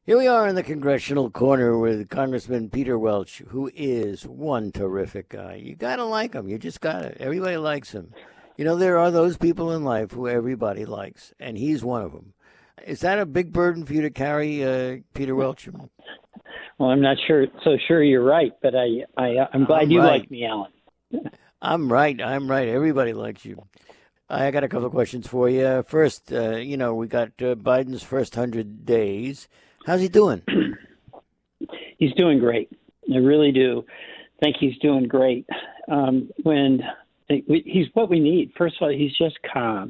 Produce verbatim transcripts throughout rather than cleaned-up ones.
Here we are in the congressional corner with Congressman Peter Welch, who is one terrific guy. You got to like him. You just got to. Everybody likes him. You know, there are those people in life who everybody likes, and he's one of them. Is that a big burden for you to carry, uh, Peter Welch? Well, I'm not sure so sure you're right, but I, I, I'm glad I'm you right. like me, Alan. I'm right. I'm right. Everybody likes you. I got a couple of questions for you. First, uh, you know, we got uh, Biden's first hundred days. How's he doing? He's doing great. I really do think he's doing great. Um, when he's what we need. First of all, he's just calm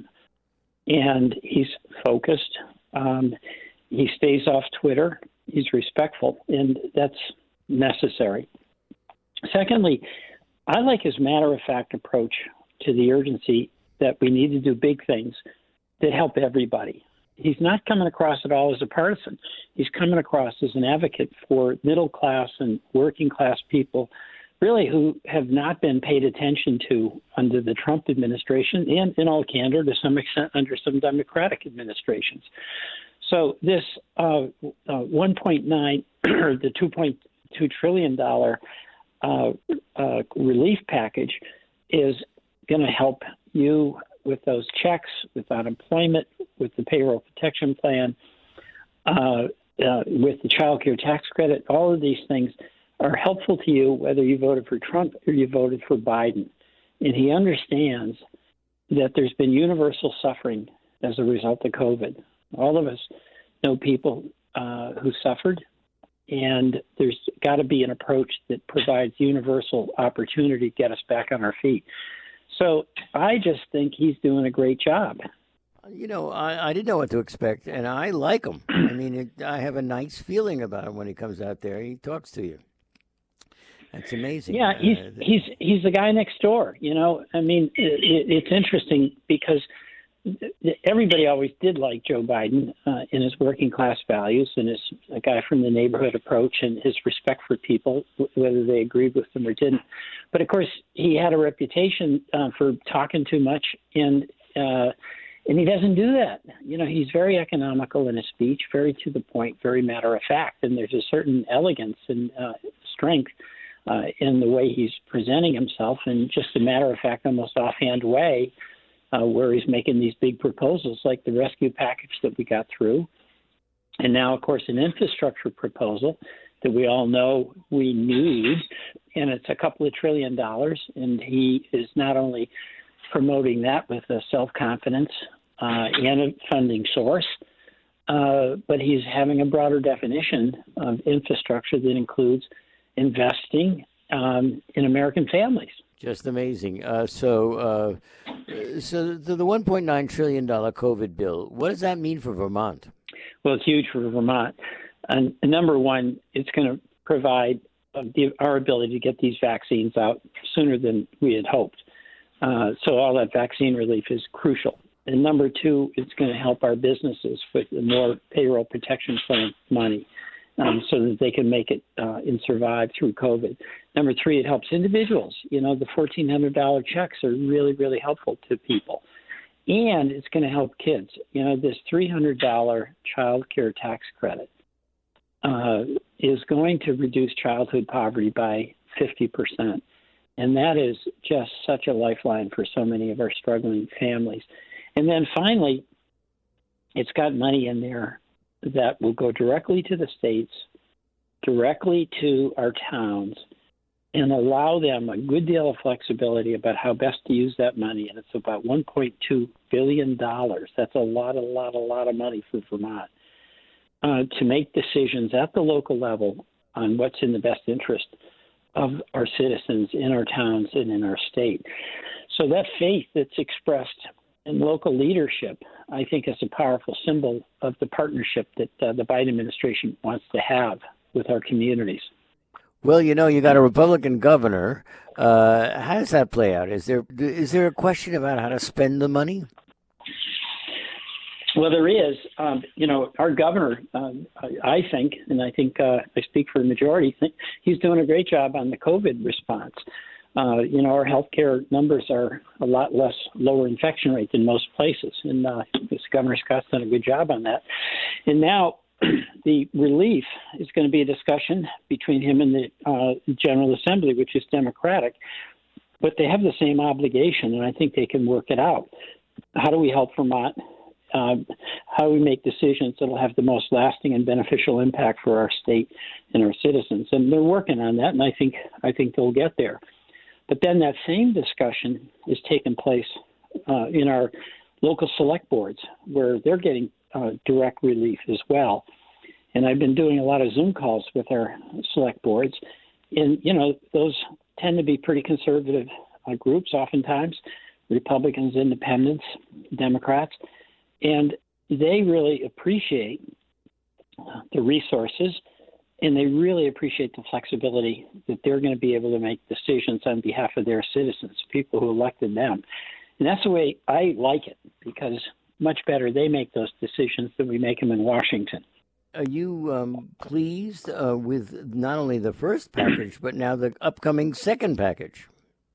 and he's focused. Um, he stays off Twitter. He's respectful, and that's necessary. Secondly, I like his matter-of-fact approach to the urgency that we need to do big things that help everybody. He's not coming across at all as a partisan. He's coming across as an advocate for middle class and working class people, really, who have not been paid attention to under the Trump administration and, in all candor, to some extent, under some Democratic administrations. So this uh, uh, one point nine, or the two point two trillion dollars uh, uh, relief package is going to help you with those checks, with unemployment, with the payroll protection plan, uh, uh, with the child care tax credit. All of these things are helpful to you whether you voted for Trump or you voted for Biden. And he understands that there's been universal suffering as a result of COVID. All of us know people uh, who suffered, and there's got to be an approach that provides universal opportunity to get us back on our feet. So I just think he's doing a great job. You know, I, I didn't know what to expect, and I like him. I mean, it, I have a nice feeling about him when he comes out there. He talks to you. That's amazing. Yeah, he's uh, he's he's the guy next door. You know, I mean, it, it, it's interesting because everybody always did like Joe Biden uh, in his working class values and his a guy from the neighborhood approach and his respect for people, whether they agreed with him or didn't. But of course, he had a reputation uh, for talking too much, and uh, and he doesn't do that. You know, he's very economical in his speech, very to the point, very matter of fact, and there's a certain elegance and uh, strength uh, in the way he's presenting himself, in just a matter of fact, almost offhand way. Uh, where he's making these big proposals like the rescue package that we got through. And now, of course, an infrastructure proposal that we all know we need, and it's a couple of trillion dollars. And he is not only promoting that with a self-confidence uh, and a funding source, uh, but he's having a broader definition of infrastructure that includes investing um, in American families. Just amazing. Uh, so, uh, so the, the one point nine trillion dollars COVID bill, what does that mean for Vermont? Well, it's huge for Vermont. And number one, it's going to provide uh, the, our ability to get these vaccines out sooner than we had hoped. Uh, so all that vaccine relief is crucial. And number two, it's going to help our businesses with more payroll protection plan money. Um, so that they can make it uh, and survive through COVID. Number three, it helps individuals. You know, the fourteen hundred dollars checks are really, really helpful to people. And it's going to help kids. You know, this three hundred dollars child care tax credit uh, is going to reduce childhood poverty by fifty percent. And that is just such a lifeline for so many of our struggling families. And then finally, it's got money in there that will go directly to the states, directly to our towns, and allow them a good deal of flexibility about how best to use that money. And it's about one point two billion dollars. That's a lot, a lot, a lot of money for Vermont uh, to make decisions at the local level on what's in the best interest of our citizens in our towns and in our state. So that faith that's expressed in local leadership, I think, is a powerful symbol of the partnership that uh, the Biden administration wants to have with our communities. Well, you know, you got a Republican governor. Uh, how does that play out? Is there is there a question about how to spend the money? Well, there is. Um, you know, our governor, um, I, I think, and I think uh, I speak for the majority, think he's doing a great job on the COVID response. Uh, you know, our healthcare numbers are a lot less lower infection rate than most places. And uh, this Governor Scott's done a good job on that. And now the relief is going to be a discussion between him and the uh, General Assembly, which is Democratic, but they have the same obligation, and I think they can work it out. How do we help Vermont? Uh, how do we make decisions that will have the most lasting and beneficial impact for our state and our citizens? And they're working on that, and I think I think they'll get there. But then that same discussion is taking place uh, in our local select boards, where they're getting uh, direct relief as well. And I've been doing a lot of Zoom calls with our select boards, and you know those tend to be pretty conservative uh, groups, oftentimes Republicans, Independents, Democrats. And they really appreciate the resources, and they really appreciate the flexibility that they're going to be able to make decisions on behalf of their citizens, people who elected them. And that's the way I like it, because much better they make those decisions than we make them in Washington. Are you um, pleased uh, with not only the first package, but now the upcoming second package?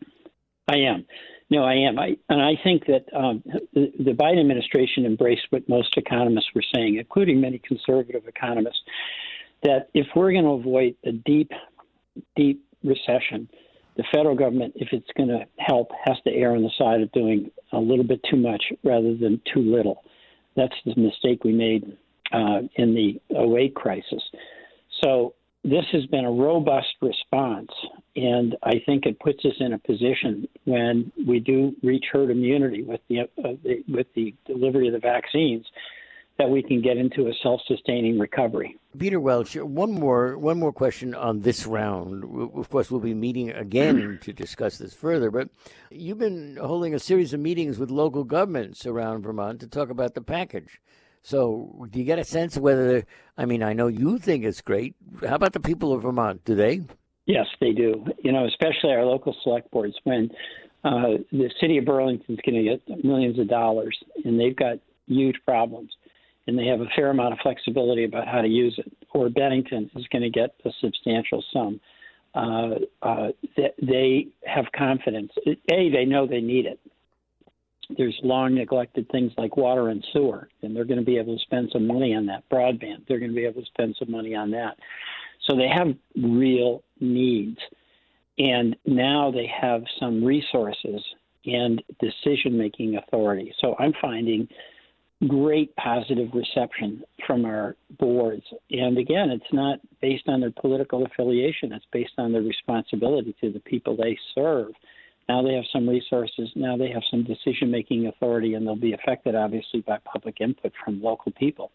I am. No, I am. I, and I think that um, the, the Biden administration embraced what most economists were saying, including many conservative economists, that if we're going to avoid a deep, deep recession, the federal government, if it's going to help, has to err on the side of doing a little bit too much rather than too little. That's the mistake we made uh, in the oh eight crisis. So this has been a robust response, and I think it puts us in a position when we do reach herd immunity with the, uh, the with the delivery of the vaccines, that we can get into a self-sustaining recovery. Peter Welch, one more one more question on this round. Of course, we'll be meeting again to discuss this further, but you've been holding a series of meetings with local governments around Vermont to talk about the package. So do you get a sense of whether, I mean, I know you think it's great. How about the people of Vermont? Do they? Yes, they do. You know, especially our local select boards. When uh, the city of Burlington's going to get millions of dollars, and they've got huge problems, and they have a fair amount of flexibility about how to use it, or Bennington is going to get a substantial sum. Uh, uh, they, they have confidence. A, they know they need it. There's long neglected things like water and sewer, and they're going to be able to spend some money on that. Broadband, they're going to be able to spend some money on that. So they have real needs. And now they have some resources and decision-making authority. So I'm finding great positive reception from our boards. And again, it's not based on their political affiliation. It's based on their responsibility to the people they serve. Now they have some resources. Now they have some decision-making authority, and they'll be affected, obviously, by public input from local people.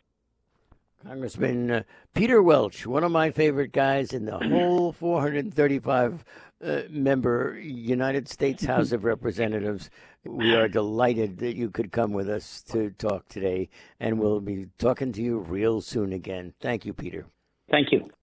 Congressman uh, Peter Welch, one of my favorite guys in the whole four hundred thirty-five uh, member United States House of Representatives. We are delighted that you could come with us to talk today, and we'll be talking to you real soon again. Thank you, Peter. Thank you.